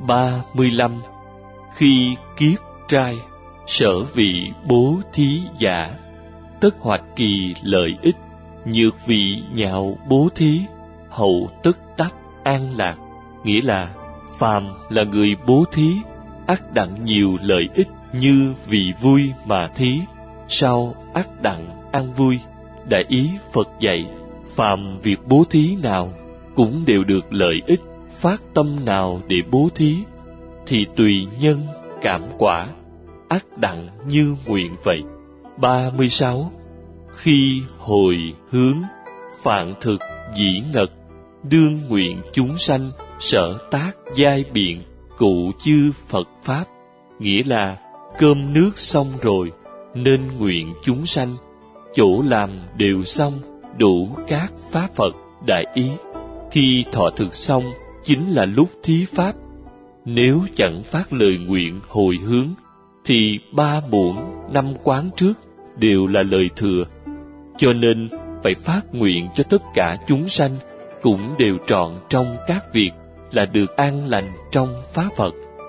35. Khi kiết trai, sở vị bố thí giả, tất hoạch kỳ lợi ích, nhược vị nhạo bố thí, hậu tất đắc an lạc. Nghĩa là phàm là người bố thí, ắt đặng nhiều lợi ích như vì vui mà thí, sau ắt đặng an vui. Đại ý Phật dạy, phàm việc bố thí nào cũng đều được lợi ích, phát tâm nào để bố thí thì tùy nhân cảm quả, ắt đặng như nguyện vậy. 36. Khi hồi hướng, phạn thực dĩ ngật, đương nguyện chúng sanh sở tác giai biện, cụ chư Phật Pháp. Nghĩa là cơm nước xong rồi, nên nguyện chúng sanh, chỗ làm đều xong, đủ các Pháp Phật. Đại ý, khi thọ thực xong, chính là lúc thí Pháp. Nếu chẳng phát lời nguyện hồi hướng, thì 3 muỗng 5 quán trước đều là lời thừa. Cho nên phải phát nguyện cho tất cả chúng sanh cũng đều trọn trong các việc là được an lành trong Pháp Phật.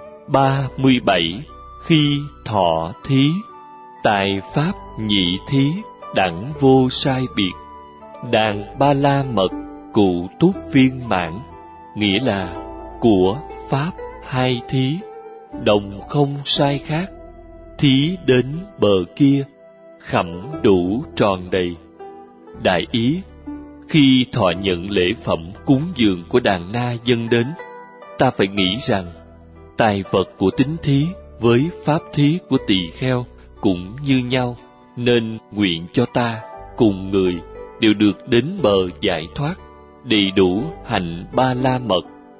37. Khi thọ thí, tại Pháp nhị thí, đẳng vô sai biệt, đàn ba la mật, cụ túc viên mãn. Nghĩa là của Pháp 2 thí, đồng không sai khác, thí đến bờ kia, khẩm đủ tròn đầy. Đại ý, khi thọ nhận lễ phẩm cúng dường của đàn na dâng đến, ta phải nghĩ rằng tài vật của tín thí với pháp thí của tỳ kheo cũng như nhau, nên nguyện cho ta cùng người đều được đến bờ giải thoát, đầy đủ hạnh ba la mật.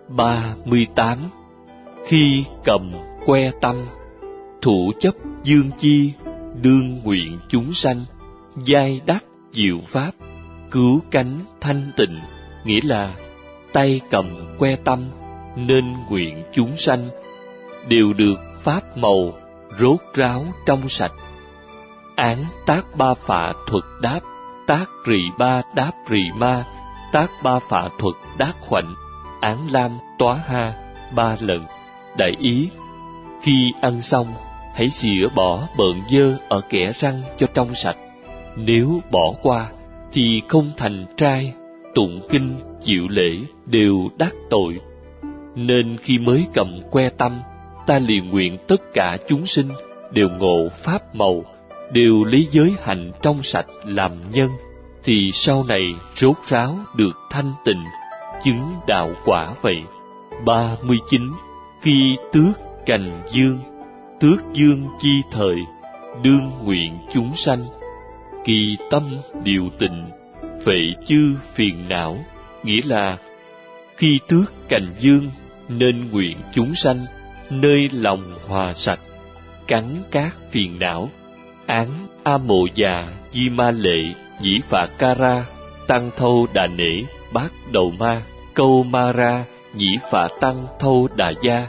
38. Khi cầm que tâm, thủ chấp dương chi, đương nguyện chúng sanh giai đắc diệu pháp, cứu cánh thanh tịnh. Nghĩa là tay cầm que tâm, nên nguyện chúng sanh đều được pháp màu rốt ráo trong sạch. Án tác ba phạ thuật đáp, tác rì ba đáp rì ma, tác ba phạ thuật đáp khoảnh, án lam tóa ha 3 lần. Đại ý, khi ăn xong, hãy xỉa bỏ bợn dơ ở kẽ răng cho trong sạch. Nếu bỏ qua thì không thành trai, tụng kinh, chịu lễ đều đắc tội. Nên khi mới cầm que tâm, ta liền nguyện tất cả chúng sinh đều ngộ pháp màu, đều lấy giới hạnh trong sạch làm nhân, thì sau này rốt ráo được thanh tịnh, chứng đạo quả vậy. 39. Khi tước cành dương, tước dương chi thời, đương nguyện chúng sanh kỳ tâm điều tịnh, phệ chư phiền não. Nghĩa là khi tước cành dương, nên nguyện chúng sanh nơi lòng hòa sạch, cắn các phiền não. Án A Mộ Già Di Ma Lệ Dĩ Phạ Ca Ra Tăng Thâu Đà Nể Bát Đầu Ma Câu Ma Ra Nhĩ Phạ Tăng Thâu Đà Gia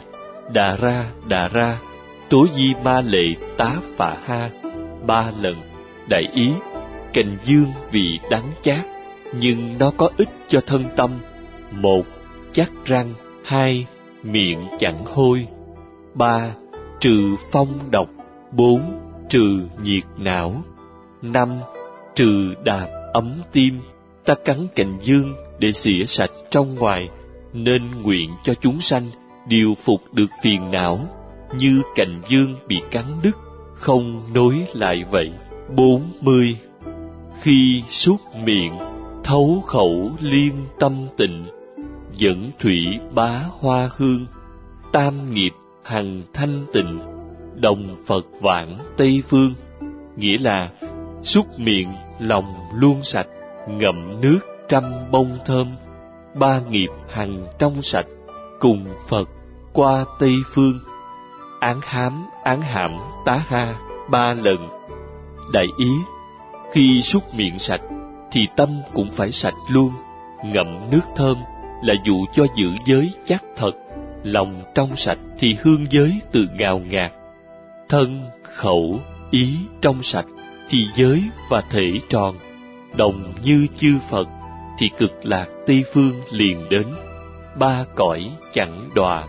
Đà Ra Tố Di Ma Lệ Tá Phạ Ha 3 lần. Đại ý, cành dương vì đắng chát, nhưng nó có ích cho thân tâm. 1. Chắc răng. 2. Miệng chẳng hôi. 3. Trừ phong độc. 4. Trừ nhiệt não. 5. Trừ đạp ấm tim. Ta cắn cành dương để xỉa sạch trong ngoài, nên nguyện cho chúng sanh điều phục được phiền não, như cành dương bị cắn đứt, không nối lại vậy. 40. Khi súc miệng, thấu khẩu liên tâm tịnh, dẫn thủy bá hoa hương, tam nghiệp hằng thanh tịnh, đồng Phật vãng Tây phương. Nghĩa là súc miệng lòng luôn sạch, ngậm nước trăm bông thơm, 3 nghiệp hằng trong sạch, cùng Phật qua Tây phương. Án hám án hãm tá ha 3 lần. Đại ý, khi súc miệng sạch thì tâm cũng phải sạch luôn. Ngậm nước thơm là dụ cho giữ giới chắc thật, lòng trong sạch thì hương giới tự ngào ngạt. Thân, khẩu, ý trong sạch thì giới và thể tròn, đồng như chư Phật thì cực lạc Tây phương liền đến. 3 cõi chẳng đọa.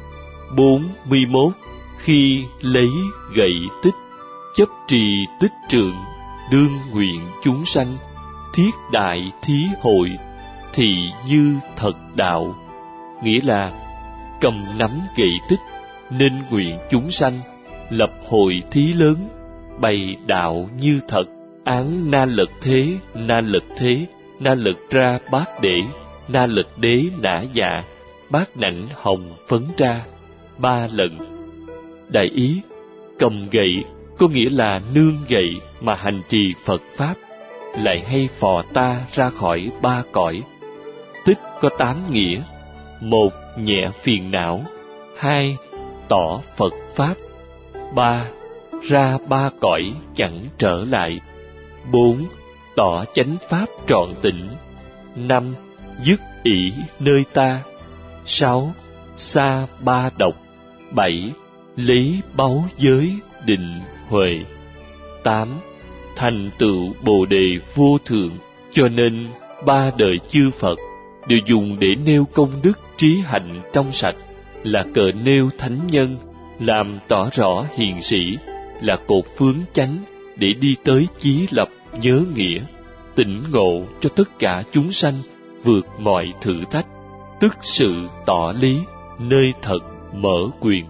41. Khi lấy gậy tích, chấp trì tích trượng, đương nguyện chúng sanh, thiết đại thí hội, thì như thật đạo. Nghĩa là cầm nắm gậy tích, nên nguyện chúng sanh, lập hội thí lớn, bày đạo như thật, án na lật thế, na lật thế, na lật ra bát để, na lật đế nã dạ, bát nảnh hồng phấn ra, 3 lần. Đại ý, cầm gậy có nghĩa là nương gậy mà hành trì Phật Pháp, lại hay phò ta ra khỏi 3 cõi. Tích có 8 nghĩa: 1. Nhẹ phiền não. 2. Tỏ Phật Pháp. 3. Ra 3 cõi chẳng trở lại. 4. Tỏ chánh Pháp trọn tịnh. 5. Dứt ỷ nơi ta. 6. Xa 3 độc. 7. Lấy báu giới định huệ. 8. Thành tựu Bồ đề vô thượng. Cho nên 3 đời chư Phật đều dùng để nêu công đức trí hạnh trong sạch, là cờ nêu thánh nhân, làm tỏ rõ hiền sĩ, là cột phướng chánh để đi tới chí lập nhớ nghĩa, tỉnh ngộ cho tất cả chúng sanh vượt mọi thử thách, tức sự tỏ lý, nơi thật mở quyền.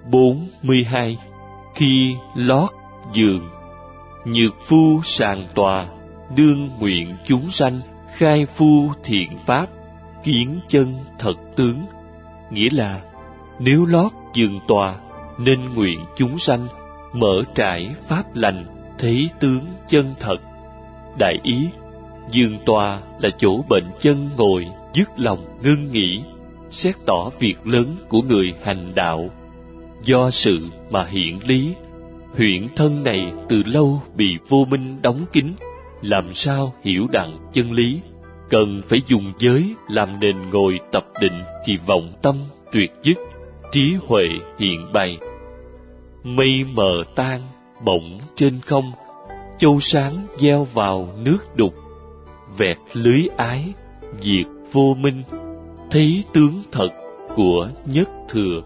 42. Khi lót giường, nhược phu sàng tòa, đương nguyện chúng sanh, khai phu thiện pháp, kiến chân thật tướng. Nghĩa là nếu lót giường tòa, nên nguyện chúng sanh mở trải pháp lành, thấy tướng chân thật. Đại ý, giường tòa là chỗ bệnh chân ngồi, dứt lòng ngưng nghĩ, xét tỏ việc lớn của người hành đạo. Do sự mà hiện lý, huyễn thân này từ lâu bị vô minh đóng kín, làm sao hiểu đặng chân lý? Cần phải dùng giới làm nền ngồi tập định, thì vọng tâm tuyệt dứt, trí huệ hiện bày. Mây mờ tan bỗng trên không, châu sáng gieo vào nước đục, vẹt lưới ái diệt vô minh, thấy tướng thật của nhất thừa.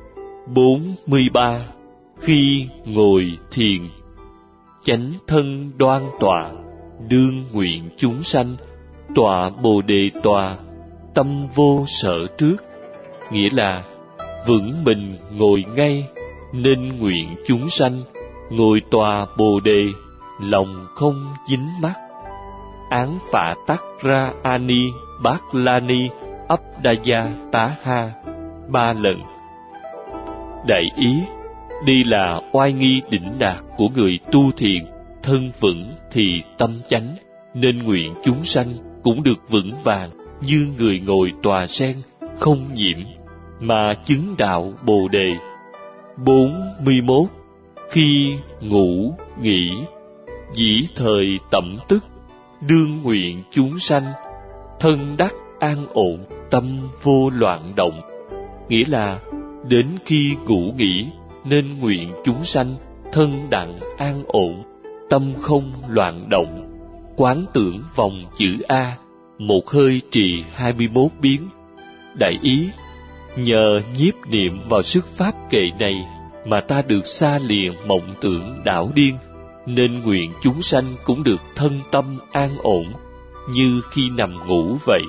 43. Khi ngồi thiền, chánh thân đoan tọa, đương nguyện chúng sanh, tọa Bồ đề tòa, tâm vô sở trước. Nghĩa là vững mình ngồi ngay, nên nguyện chúng sanh, ngồi tòa Bồ đề, lòng không dính mắc. Án phạ tắc ra ani bát la ni ấp đa gia tá ha, 3 lần. Đại ý, đây là oai nghi đỉnh đạt của người tu thiền, thân vững thì tâm chánh, nên nguyện chúng sanh cũng được vững vàng như người ngồi tòa sen, không nhiễm, mà chứng đạo Bồ đề. 41. Khi ngủ nghỉ, dĩ thời tẩm tức, đương nguyện chúng sanh, thân đắc an ổn, tâm vô loạn động. Nghĩa là đến khi ngủ nghỉ, nên nguyện chúng sanh thân đặng an ổn, tâm không loạn động. Quán tưởng vòng chữ A, một hơi trì 21 biến. Đại ý, nhờ nhiếp niệm vào sức pháp kệ này mà ta được xa lìa mộng tưởng đảo điên, nên nguyện chúng sanh cũng được thân tâm an ổn, như khi nằm ngủ vậy.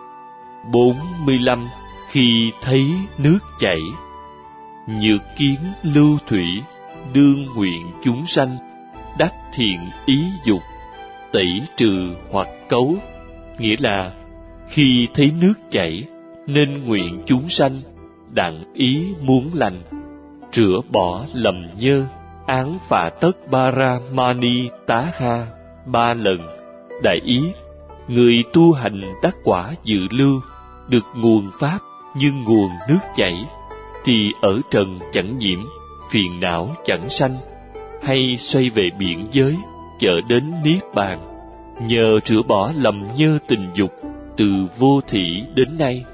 45. Khi thấy nước chảy, nhược kiến lưu thủy, đương nguyện chúng sanh, đắc thiện ý dục, tẩy trừ hoặc cấu. Nghĩa là khi thấy nước chảy, nên nguyện chúng sanh đặng ý muốn lành, rửa bỏ lầm nhơ, án phạ tất bara mani tá ha, 3 lần. Đại ý, người tu hành đắc quả dự lưu, được nguồn pháp như nguồn nước chảy, thì ở trần chẳng nhiễm, phiền não chẳng sanh, hay xoay về biển giới, chợ đến niết bàn, nhờ rửa bỏ lầm nhơ tình dục từ vô thỉ đến nay.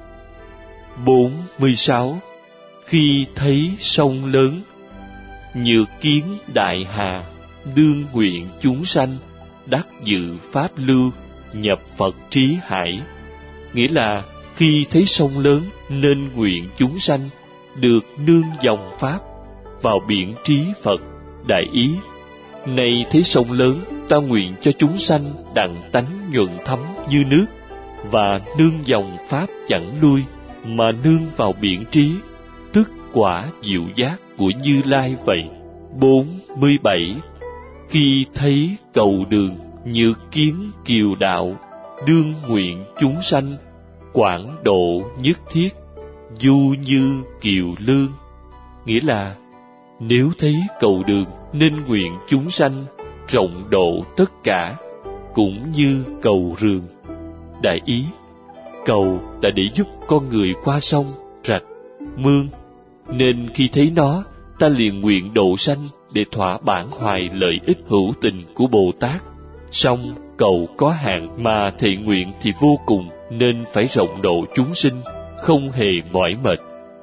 46. Khi thấy sông lớn, nhược kiến đại hà, đương nguyện chúng sanh, đắc dự pháp lưu, nhập Phật trí hải. Nghĩa là khi thấy sông lớn, nên nguyện chúng sanh được nương dòng Pháp vào biển trí Phật. Đại ý, này thế sông lớn, ta nguyện cho chúng sanh đặng tánh nhuận thấm như nước, và nương dòng Pháp chẳng lui, mà nương vào biển trí, tức quả diệu giác của Như Lai vậy. 47. Khi thấy cầu đường, nhược kiến kiều đạo, đương nguyện chúng sanh, quảng độ nhất thiết, du như kiều lương. Nghĩa là, nếu thấy cầu đường nên nguyện chúng sanh rộng độ tất cả, cũng như cầu rường. Đại ý, cầu là để giúp con người qua sông, rạch, mương, nên khi thấy nó, ta liền nguyện độ sanh để thỏa bản hoài lợi ích hữu tình của Bồ Tát. Song cầu có hạn mà thệ nguyện thì vô cùng, nên phải rộng độ chúng sinh, không hề mỏi mệt.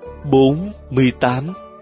48.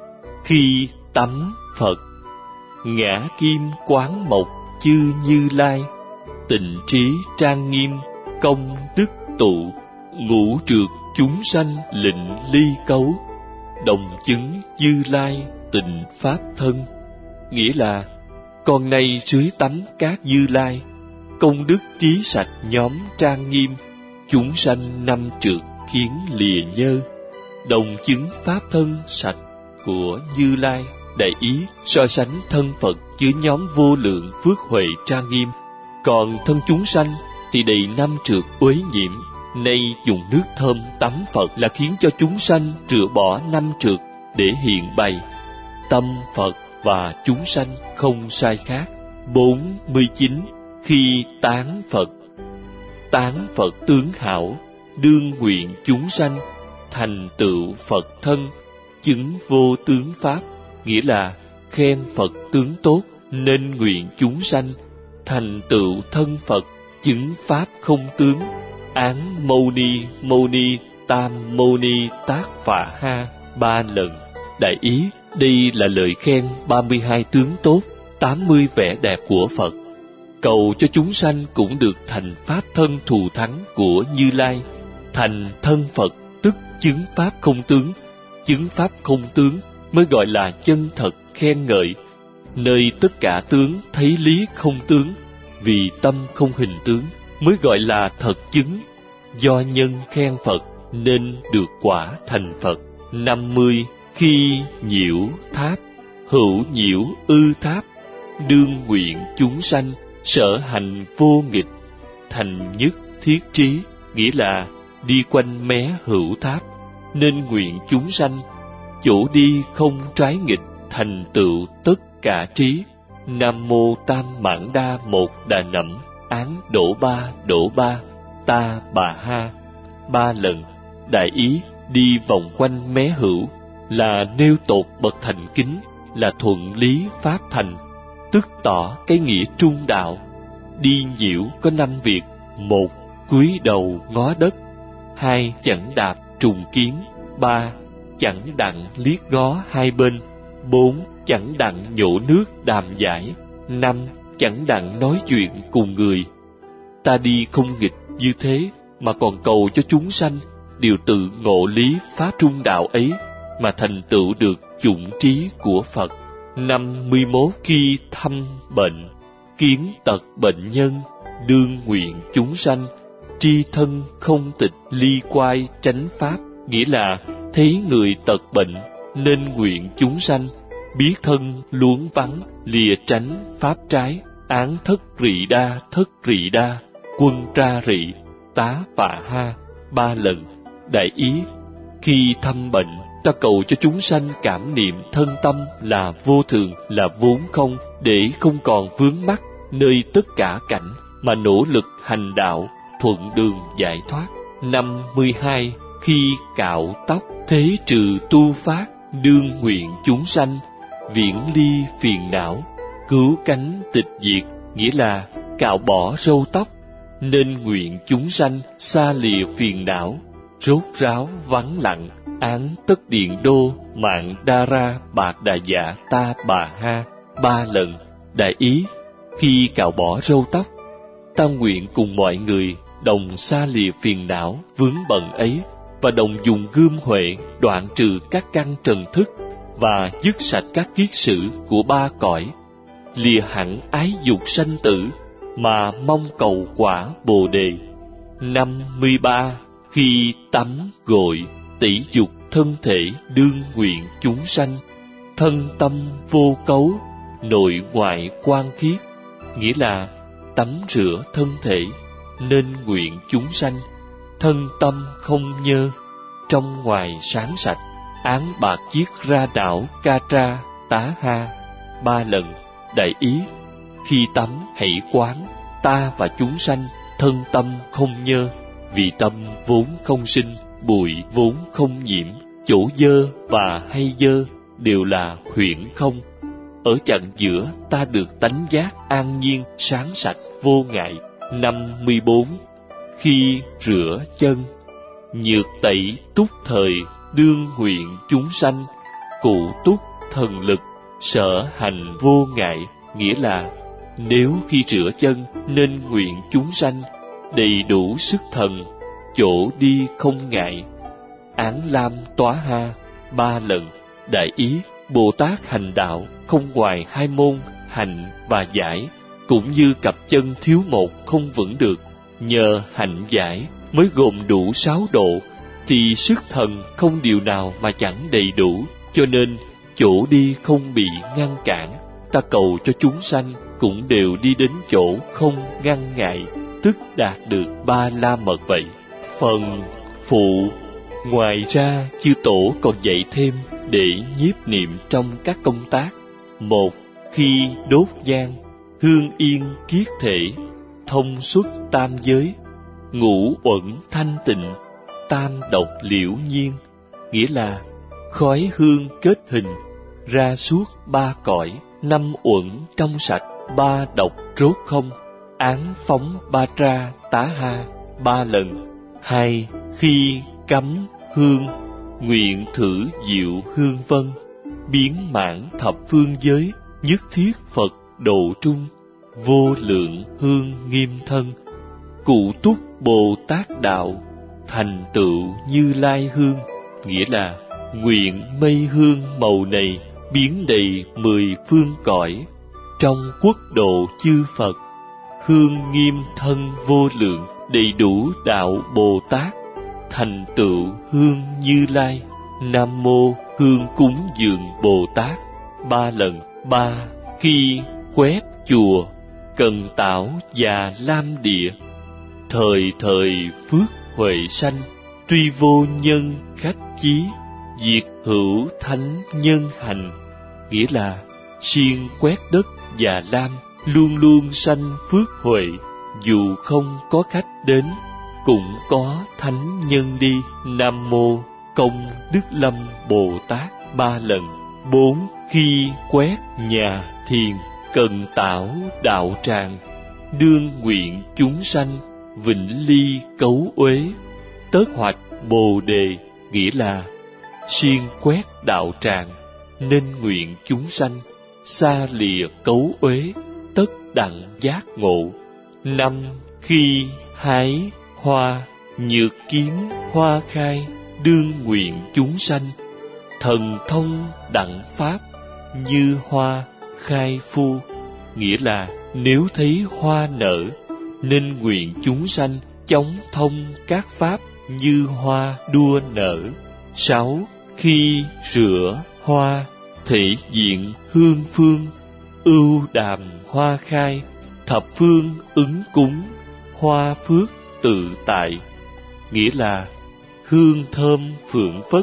Khi tắm Phật, ngã kim quán mộc chư Như Lai, tịnh trí trang nghiêm, công đức tụ, ngũ trược chúng sanh lịnh ly cấu, đồng chứng Như Lai tịnh pháp thân. Nghĩa là, con nay dưới tắm các Như Lai, công đức trí sạch nhóm trang nghiêm, chúng sanh năm trược khiến lìa nhơ, đồng chứng pháp thân sạch của Như Lai. Đại ý, so sánh thân Phật với nhóm vô lượng phước huệ trang nghiêm, còn thân chúng sanh thì đầy năm trược uế nhiễm. Nay dùng nước thơm tắm Phật là khiến cho chúng sanh rửa bỏ năm trược để hiện bày. Tâm Phật và chúng sanh không sai khác. 49. Khi tán Phật, tán Phật tướng hảo, đương nguyện chúng sanh thành tựu Phật thân, chứng vô tướng pháp. Nghĩa là khen Phật tướng tốt nên nguyện chúng sanh thành tựu thân Phật, chứng pháp không tướng. Án Mâu Ni, Mâu Ni, Tam Mâu Ni Tác Phạ Ha 3 lần. Đại ý, đây là lời khen 32 tướng tốt, 80 vẻ đẹp của Phật. Cầu cho chúng sanh cũng được thành pháp thân thù thắng của Như Lai. Thành thân Phật tức chứng pháp không tướng. Chứng pháp không tướng mới gọi là chân thật khen ngợi, nơi tất cả tướng thấy lý không tướng, vì tâm không hình tướng, mới gọi là thật chứng. Do nhân khen Phật nên được quả thành Phật. 50. Khi nhiễu tháp, hữu nhiễu ư tháp, đương nguyện chúng sanh sở hành vô nghịch, thành nhất thiết trí. Nghĩa là đi quanh mé hữu tháp, nên nguyện chúng sanh chỗ đi không trái nghịch, thành tựu tất cả trí. Nam mô Tam Mãn Đa Một Đà Nẵm Án Đỗ Ba Ta Bà Ha 3 lần. Đại ý, đi vòng quanh mé hữu là nêu tột bậc thành kính, là thuận lý pháp thành, tức tỏ cái nghĩa trung đạo. Đi nhiễu có 5 việc: 1. Cúi đầu ngó đất. 2. Chẳng đạp trùng kiến. 3. Chẳng đặng liếc ngó hai bên. 4. Chẳng đặng nhổ nước đàm giải. 5. Chẳng đặng nói chuyện cùng người. Ta đi không nghịch như thế, mà còn cầu cho chúng sanh đều tự ngộ lý pháp trung đạo ấy, mà thành tựu được chủng trí của Phật. 51. Khi thăm bệnh, kiến tật bệnh nhân, đương nguyện chúng sanh tri thân không tịch ly quai tránh pháp. Nghĩa là thấy người tật bệnh nên nguyện chúng sanh biết thân luống vắng, lìa tránh pháp trái. Án thất rị đa, quân tra rị, tá phạ ha 3 lần. Đại ý, khi thăm bệnh, ta cầu cho chúng sanh cảm niệm thân tâm là vô thường, là vốn không, để không còn vướng mắc nơi tất cả cảnh, mà nỗ lực hành đạo, thuận đường giải thoát. 52. Khi cạo tóc, thế trừ tu phát, đương nguyện chúng sanh viễn ly phiền não, cứu cánh tịch diệt. Nghĩa là cạo bỏ râu tóc, nên nguyện chúng sanh xa lìa phiền não, rốt ráo vắng lặng. Án tất điện đô mạng đa ra bạc đà dạ ta bà ha 3 lần. Đại ý, khi cạo bỏ râu tóc, ta nguyện cùng mọi người đồng xa lìa phiền não vướng bận ấy, và đồng dùng gươm huệ đoạn trừ các căn trần thức và dứt sạch các kiết sử của ba cõi, lìa hẳn ái dục sanh tử mà mong cầu quả Bồ đề. 53. Khi tắm gội tẩy dục thân thể đương nguyện chúng sanh, thân tâm vô cấu, nội ngoại quang khiết, nghĩa là tắm rửa thân thể nên nguyện chúng sanh, thân tâm không nhơ, trong ngoài sáng sạch, án bạc chiết ra đảo ca tra tá ha 3 lần. Đại ý: khi tắm hãy quán ta và chúng sanh thân tâm không nhơ, vì tâm vốn không sinh, bụi vốn không nhiễm, chỗ dơ và hay dơ đều là huyễn không. Ở chặng giữa ta được tánh giác an nhiên sáng sạch vô ngại. 54. Khi rửa chân, nhược tẩy túc thời đương nguyện chúng sanh, cụ túc thần lực sở hành vô ngại, nghĩa là nếu khi rửa chân nên nguyện chúng sanh đầy đủ sức thần, chỗ đi không ngại. Án lam tóa ha 3 lần. Đại ý: Bồ Tát hành đạo không ngoài 2 môn hạnh và giải, cũng như cặp chân thiếu một không vững được, nhờ hạnh giải mới gồm đủ 6 độ, thì sức thần không điều nào mà chẳng đầy đủ, cho nên chỗ đi không bị ngăn cản. Ta cầu cho chúng sanh cũng đều đi đến chỗ không ngăn ngại, tức đạt được 3 la mật vậy. Phần phụ: ngoài ra chư tổ còn dạy thêm để nhiếp niệm trong các công tác. 1. Khi đốt nhang, hương yên kiết thể, thông xuất tam giới, ngũ uẩn thanh tịnh, tam độc liễu nhiên, nghĩa là khói hương kết hình ra suốt 3 cõi, 5 uẩn trong sạch, 3 độc rốt không, án phóng ba tra tá ha 3 lần. 2. Khi cắm hương, nguyện thử diệu hương vân, biến mãn thập phương giới, nhất thiết Phật độ trung, vô lượng hương nghiêm thân, cụ túc Bồ Tát đạo, thành tựu Như Lai hương, nghĩa là nguyện mây hương màu này biến đầy 10 phương cõi, trong quốc độ chư Phật, hương nghiêm thân vô lượng, đầy đủ đạo Bồ Tát, thành tựu hương Như Lai. Nam mô hương cúng dường Bồ Tát 3 lần. 3. Khi quét chùa, cần tảo và lam địa, thời thời phước huệ sanh, tuy vô nhân khách chí, diệt hữu thánh nhân hành, nghĩa là siêng quét đất và lam luôn luôn sanh phước huệ, dù không có khách đến cũng có thánh nhân đi. Nam mô Công Đức Lâm Bồ Tát 3 lần. 4. Khi quét nhà thiền, cần tảo đạo tràng, đương nguyện chúng sanh vĩnh ly cấu uế, tất hoạch Bồ đề, nghĩa là siêng quét đạo tràng nên nguyện chúng sanh xa lìa cấu uế, tất đặng giác ngộ. 5. Khi hái hoa, nhược kiếm hoa khai, đương nguyện chúng sanh thần thông đặng pháp, như hoa khai phu, nghĩa là nếu thấy hoa nở nên nguyện chúng sanh chóng thông các pháp như hoa đua nở. 6. Khi rửa hoa, thể diện hương phương, ưu đàm hoa khai, thập phương ứng cúng, hoa phước tự tại, nghĩa là hương thơm phượng phất,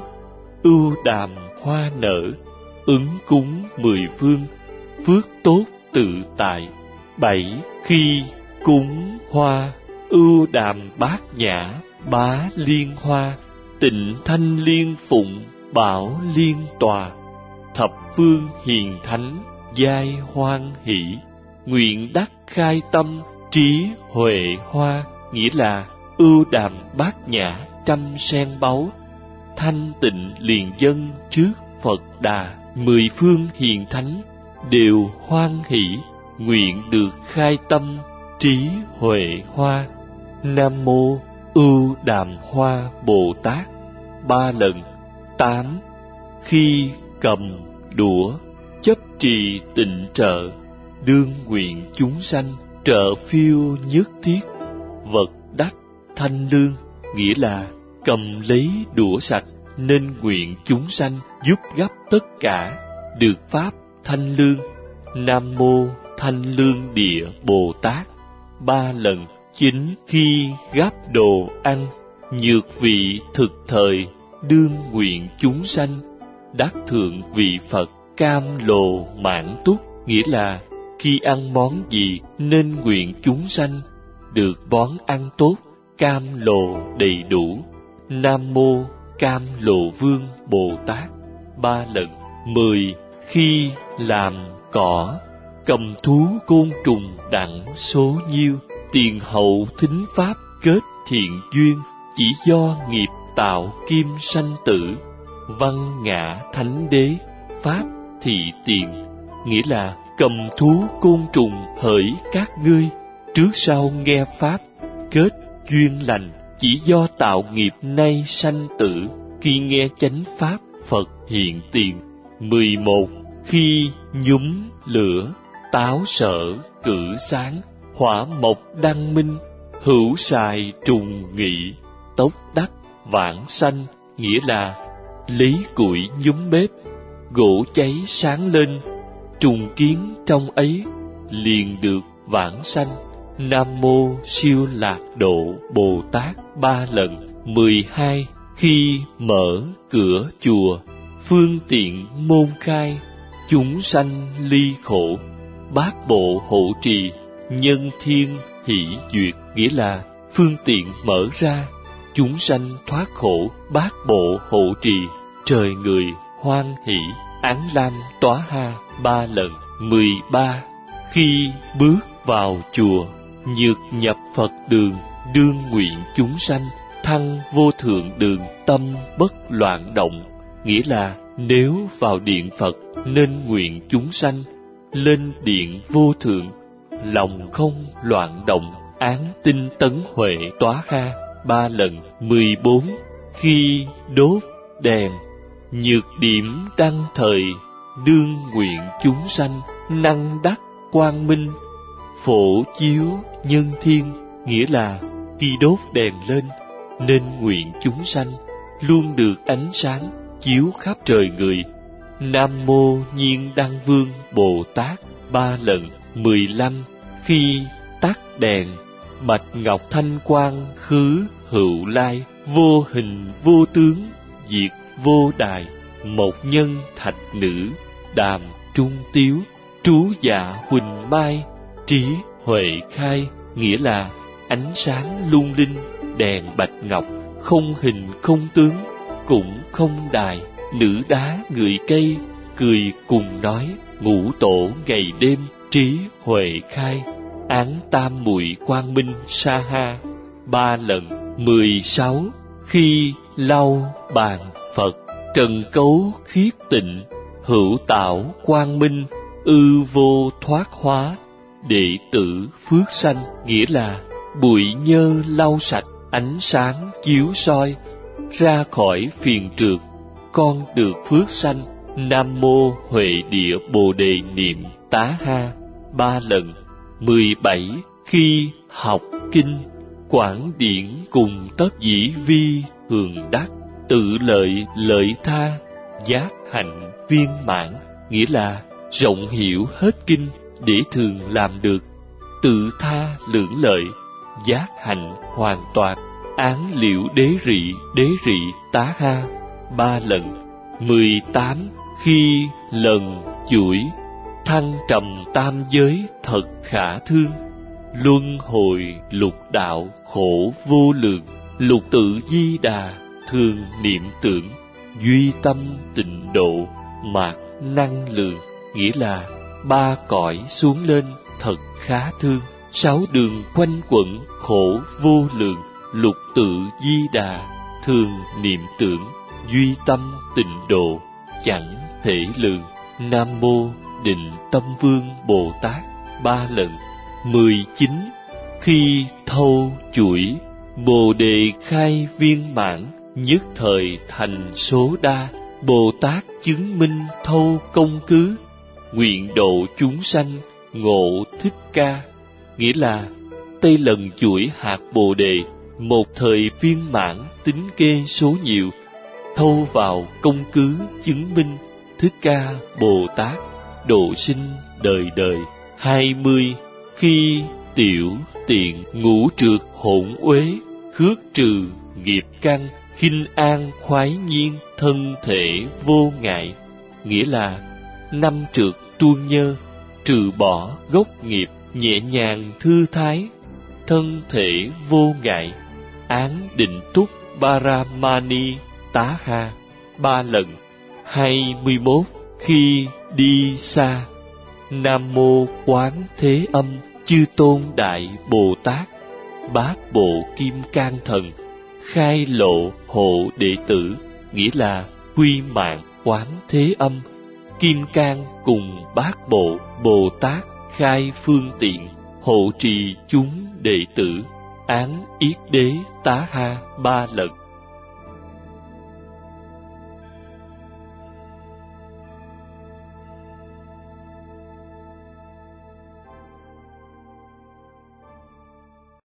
ưu đàm hoa nở, ứng cúng 10 phương, phước tốt tự tại. 7. Khi cúng hoa, ưu đàm bát nhã, bá liên hoa, tịnh thanh liên phụng, bảo liên tòa, thập phương hiền thánh, giai hoan hỷ, nguyện đắc khai tâm, trí huệ hoa, nghĩa là ưu đàm bát nhã trăm sen báu, thanh tịnh liền dân trước Phật Đà, 10 phương hiền thánh đều hoan hỷ, nguyện được khai tâm, trí huệ hoa. Nam mô ưu đàm hoa Bồ Tát 3 lần. 8. Khi cầm đũa chấp trì tịnh trợ, đương nguyện chúng sanh trợ phiêu nhất thiết, vật đắc thanh lương, nghĩa là cầm lấy đũa sạch nên nguyện chúng sanh giúp gấp tất cả, được pháp thanh lương. Nam mô Thanh Lương Địa Bồ Tát. 3 lần. 9. Khi gắp đồ ăn, nhược vị thực thời, đương nguyện chúng sanh đắc thượng vị Phật, cam lồ mãn túc, nghĩa là khi ăn món gì nên nguyện chúng sanh được món ăn tốt, cam lồ đầy đủ. Nam mô Cam Lồ Vương Bồ Tát. 3 lần. 10. Khi làm cỏ, cầm thú côn trùng đặng số nhiêu, tiền hậu thính pháp kết thiện duyên, chỉ do nghiệp tạo kim sanh tử, văn ngã thánh đế, pháp thị tiền, nghĩa là cầm thú côn trùng hỡi các ngươi, trước sau nghe pháp kết duyên lành, chỉ do tạo nghiệp nay sanh tử, khi nghe chánh pháp Phật hiện tiền. 11. Khi nhúm lửa, táo sở cử sáng, hỏa mộc đăng minh, hữu xài trùng nghị, tốc đắc vãng sanh, nghĩa là lấy củi nhúm bếp, gỗ cháy sáng lên, trùng kiến trong ấy liền được vãng sanh. Nam mô Siêu Lạc Độ Bồ Tát. 3 lần. 12. Khi mở cửa chùa, phương tiện môn khai, chúng sanh ly khổ, bát bộ hộ trì, nhân thiên hỷ duyệt, nghĩa là phương tiện mở ra, chúng sanh thoát khổ, bát bộ hộ trì, trời người hoan hỷ, án lam tóa ha. 3 lần. 13. Khi bước vào chùa, nhược nhập Phật đường, đương nguyện chúng sanh thăng vô thượng đường, tâm bất loạn động, nghĩa là nếu vào điện Phật nên nguyện chúng sanh lên điện vô thượng, lòng không loạn động, án tinh tấn huệ tóa ha. 3 lần. 14. Khi đốt đèn, nhược điểm đăng thời, đương nguyện chúng sanh năng đắc quang minh, phổ chiếu nhân thiên, nghĩa là khi đốt đèn lên nên nguyện chúng sanh luôn được ánh sáng chiếu khắp trời người. Nam mô Nhiên Đăng Vương Bồ Tát. 3 lần. 15. Khi tắt đèn, bạch ngọc thanh quang khứ hữu lai, vô hình vô tướng diệt vô đài, một nhân thạch nữ đàm trung tiếu, trú dạ huỳnh mai, trí huệ khai, nghĩa là ánh sáng lung linh, đèn bạch ngọc, không hình không tướng, cũng không đài, nữ đá người cây, cười cùng nói, ngũ tổ ngày đêm, trí huệ khai, án tam muội quang minh sa ha. 3 lần. 16. Khi lau bàn Phật, trần cấu khiết tịnh, hữu tạo quang minh, ư vô thoát hóa, đệ tử phước sanh, nghĩa là bụi nhơ lau sạch, ánh sáng chiếu soi, ra khỏi phiền trượt, con được phước sanh. Nam mô Huệ Địa Bồ Đề Niệm tá ha. 3 lần. 17. Khi học kinh, quảng điển cùng tất dĩ vi thường đắc, tự lợi lợi tha, giác hạnh viên mãn, nghĩa là rộng hiểu hết kinh để thường làm được, tự tha lưỡng lợi, giác hạnh hoàn toàn, án liễu đế rị tá ha. 3 lần. 18. Khi lần chuỗi, thăng trầm tam giới thật khả thương, luân hồi lục đạo khổ vô lượng, lục tự di đà thường niệm tưởng, duy tâm tịnh độ mạt năng lượng, nghĩa là 3 cõi xuống lên thật khá thương, 6 đường quanh quẩn khổ vô lượng, lục tự di đà thường niệm tưởng, duy tâm tịnh độ chẳng thể lường. Nam mô Định Tâm Vương Bồ Tát. 3 lần. 19. Khi thâu chuỗi, Bồ Đề khai viên mãn, nhất thời thành số đa. Bồ Tát chứng minh thâu công cứ, nguyện độ chúng sanh ngộ Thích Ca. Nghĩa là tay lần chuỗi hạt Bồ Đề, một thời viên mãn tính kê số nhiều, thâu vào công cứ chứng minh Thích Ca Bồ Tát độ sinh đời đời. 20. Khi tiểu tiện ngũ trượt hỗn uế, khước trừ nghiệp căn, khinh an khoái nhiên, thân thể vô ngại. Nghĩa là 5 trượt tuôn nhơ, trừ bỏ gốc nghiệp, nhẹ nhàng thư thái, thân thể vô ngại. Án định túc Paramani Tá Ha 3 lần. 21. Khi đi xa, Nam Mô Quán Thế Âm Chư Tôn Đại Bồ Tát, Bát Bộ Kim Cang Thần, khai lộ hộ đệ tử. Nghĩa là quy mạng Quán Thế Âm, Kim Cang cùng Bát Bộ Bồ Tát khai phương tiện, hộ trì chúng đệ tử. Án yết đế Tá Ha 3 lần.